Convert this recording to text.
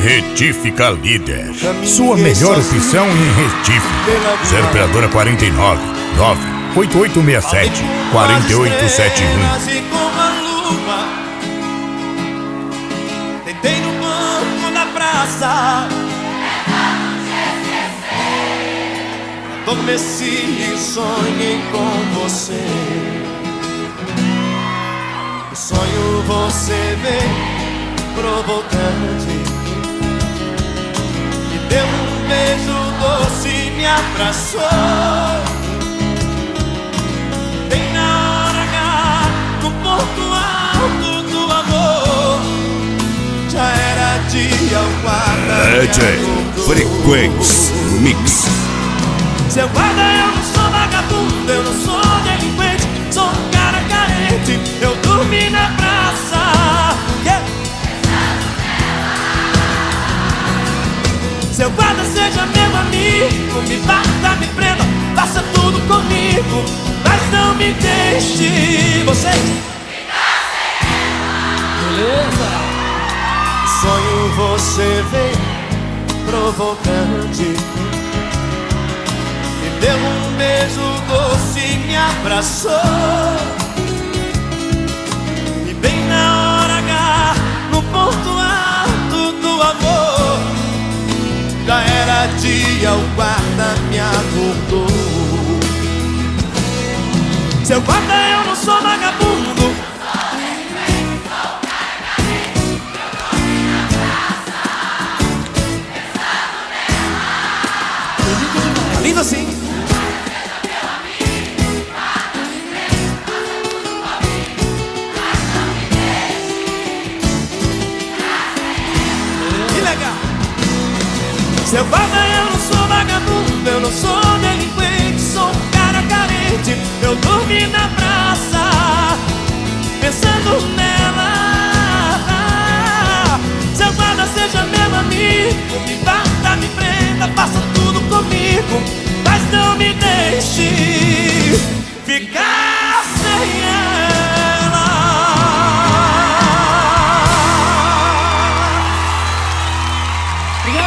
Retífica Líder, sua melhor opção em Recife. 0 operadora 49 98867 4871. Como a lua, deitei no banco da praça, adormeci e sonhei com você. O sonho você veio provocante, me deu um beijo doce e me abraçou. Bem na hora H, no ponto alto do amor, já era dia, o guarda DJ Frequência Mix. Seu guarda, eu não sou vagabundo, eu não sou delinquente, sou um cara carente, eu dormi na praça. Seu guarda, seja meu amigo, me bata, me prenda, faça tudo comigo, mas não me deixe. Você beleza? Sonho você veio provocante, me deu um beijo doce e me abraçou. E bem na hora H, no ponto alto do amor, já era dia, o guarda me acordou. Seu guarda, eu não sou vagabundo, lindo assim. Que legal. Seu guarda, eu não sou vagabundo, eu não sou delinquente, sou um cara carente, eu dormi na praça, pensando nela. Seu guarda, seja meu amigo, me